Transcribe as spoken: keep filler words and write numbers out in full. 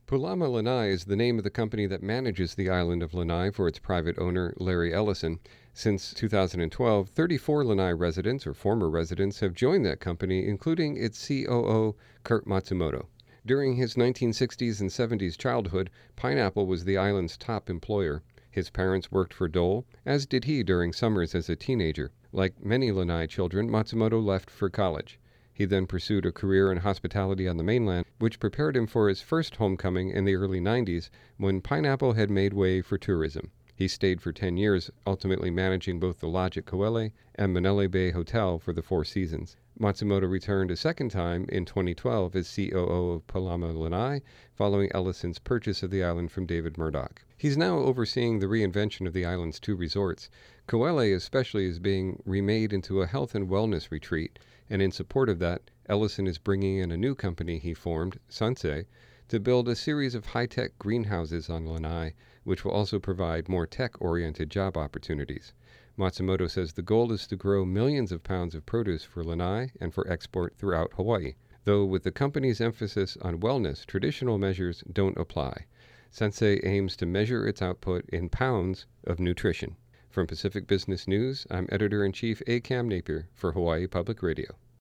Pulama Lanai is the name of the company that manages the island of Lanai for its private owner, Larry Ellison. Since two thousand twelve, thirty-four Lanai residents or former residents have joined that company, including its C O O, Kurt Matsumoto. During his nineteen sixties and seventies childhood, Pineapple was the island's top employer. His parents worked for Dole, as did he during summers as a teenager. Like many Lanai children, Matsumoto left for college. He then pursued a career in hospitality on the mainland, which prepared him for his first homecoming in the early nineties when Pineapple had made way for tourism. He stayed for ten years, ultimately managing both the Lodge at Kauai and Manele Bay Hotel for the Four Seasons. Matsumoto returned a second time in twenty twelve as C O O of Pulama Lanai, following Ellison's purchase of the island from David Murdoch. He's now overseeing the reinvention of the island's two resorts. Kauai especially is being remade into a health and wellness retreat, and in support of that, Ellison is bringing in a new company he formed, Sansei, to build a series of high-tech greenhouses on Lanai, which will also provide more tech-oriented job opportunities. Matsumoto says the goal is to grow millions of pounds of produce for Lanai and for export throughout Hawaii. Though with the company's emphasis on wellness, traditional measures don't apply. Sansei aims to measure its output in pounds of nutrition. From Pacific Business News, I'm Editor-in-Chief A. Cam Napier for Hawaii Public Radio.